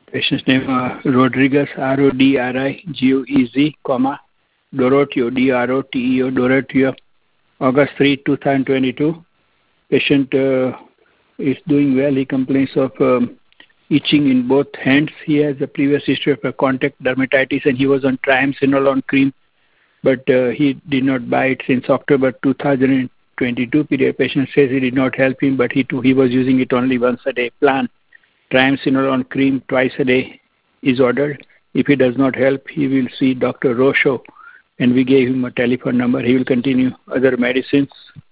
Patient's name Rodriguez, Rodrigoez, Doroteo, Droteo, Doroteo, August 3, 2022. Patient is doing well. He complains of itching in both hands. He has a previous history of a contact dermatitis, and he was on triamcinolone cream, but he did not buy it since October 2022. Patient says it did not help him, but he was using it only once a day. Plan triamcinolone cream twice a day is ordered. If it does not help, he will see Dr. Rocho, and we gave him a telephone number. He will continue other medicines.